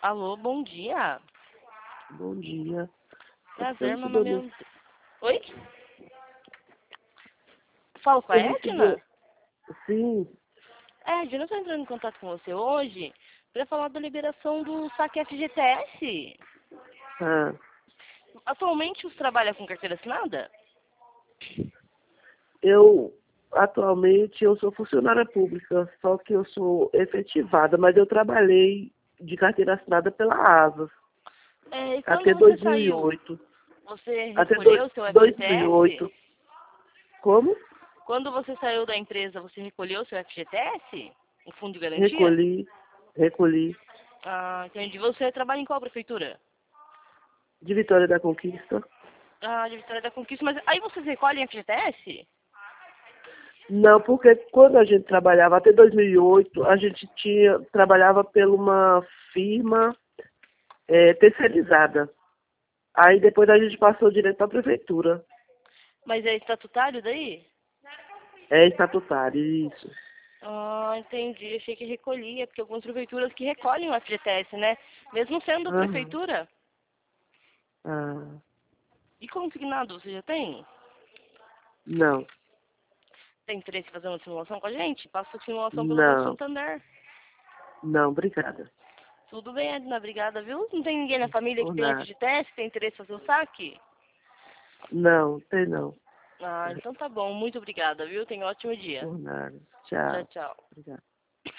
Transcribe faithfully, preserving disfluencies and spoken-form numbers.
Alô, bom dia. Bom dia. Prazer, Eu meu sou nome dona- é... Oi? Falo com a eu Edna? recebi- Sim, Edna, eu estou entrando em contato com você hoje para falar da liberação do saque F G T S. ah, Atualmente você trabalha com carteira assinada? eu atualmente eu sou funcionária pública, só que eu sou efetivada, mas eu trabalhei de carteira assinada pela ASAS É, e quando até você saiu, dois mil e oito. você Até recolheu o seu F G T S? dois mil e oito. Como? Quando você saiu da empresa, você recolheu o seu F G T S? O fundo de garantia? Recolhi, recolhi. Ah, entendi. Você trabalha em qual prefeitura? De Vitória da Conquista. Ah, de Vitória da Conquista. Mas aí vocês recolhem F G T S? Não, porque quando a gente trabalhava, até dois mil e oito, a gente tinha, trabalhava por uma firma eh, terceirizada. Aí depois a gente passou direto para a prefeitura. Mas é estatutário daí? É estatutário, isso. Ah, entendi. Achei que recolhia, porque algumas prefeituras que recolhem o F G T S, né? Mesmo sendo Aham. prefeitura. Ah, E consignado, você já tem? não, Tem interesse em fazer uma simulação com a gente? Passa a simulação pelo Banco não, Santander. não, obrigada. Tudo bem, Edna, obrigada, viu? Não tem ninguém na família que Por tem nada. F G T S, que tem interesse em fazer o saque? Não, tem não. Ah, então tá bom. Muito obrigada, viu? Tenha um ótimo dia. Por nada. Tchau, Tchau. tchau. Obrigada.